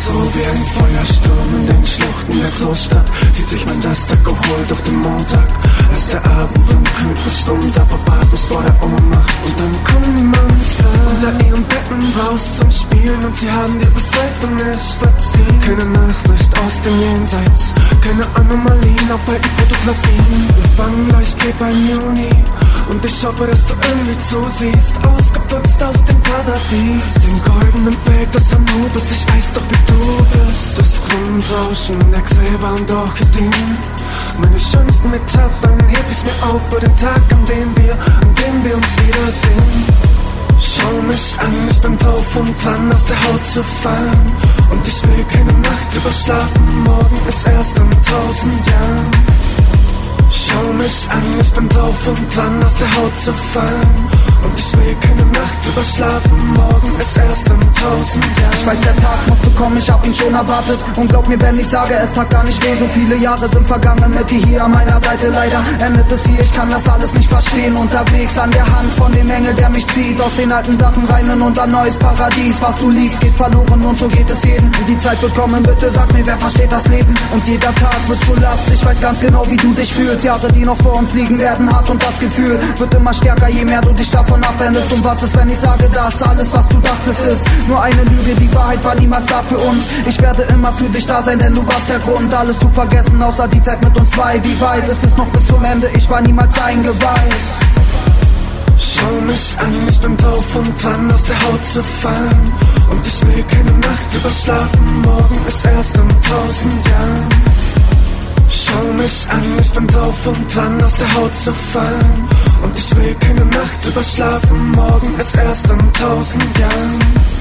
So wie ein Feuersturm in den Schluchten der Großstadt zieht sich mein Laster geholt durch den Montag. Als der Abendwind kühlt bis runter, bis vor der Ohnmacht. Und dann kommen die Monster unter ihren Betten raus zum Spielen und sie haben dir bis heute nicht verziehen. Keine Nachricht aus dem Jenseits, keine Anomalien, auch bei den Fotografien. Wir fangen gleich beim Juni und ich hoffe, dass du irgendwie zusiehst, ausgeputzt aus dem Paradies. Dem goldenen Bild, das am Hub ist, ich weiß doch wie du bist. Das Grundrauschen der Gräber und Orchideen, meine schönsten Metaphern heb ich mir auf für den Tag, an dem wir uns wiedersehen. Schau mich an, ich bin drauf und dran, aus der Haut zu fallen. Und ich will keine Nacht überschlafen, morgen ist erst in 1000 Jahren. Schau mich an, ich bin drauf und dran, aus der Haut zu fallen. Und ich will keine Nacht überschlafen, morgen ist erst in 1000 Jahren. Ich weiß, der Tag musste kommen, ich hab ihn schon erwartet. Und glaub mir, wenn ich sage, es tat gar nicht weh. So viele Jahre sind vergangen mit dir hier an meiner Seite. Leider endet es hier, ich kann das alles nicht verstehen. Unterwegs an der Hand von dem Engel, der mich zieht aus den alten Sachen rein in unser neues Paradies. Was du liebst, geht verloren und so geht es jedem. Und die Zeit wird kommen, bitte sag mir, wer versteht das Leben? Und jeder Tag wird zur Last, ich weiß ganz genau, wie du dich fühlst. Jahre, die noch vor uns liegen, werden hart und das Gefühl wird immer stärker, je mehr du dich davon abwendest. Und was ist, wenn ich sage, dass alles, was du dachtest, ist nur eine Lüge? Die Wahrheit war niemals da für uns. Ich werde immer für dich da sein, denn du warst der Grund, alles zu vergessen, außer die Zeit mit uns zwei. Wie weit ist es noch bis zum Ende? Ich war niemals eingeweiht. Schau mich an, ich bin drauf und dran, aus der Haut zu fallen. Und ich will keine Nacht überschlafen, morgen ist erst in 1000 Jahren. Schau mich an, ich bin drauf und dran, aus der Haut zu fallen. Und ich will keine Nacht überschlafen, morgen ist erst in 1000 Jahren.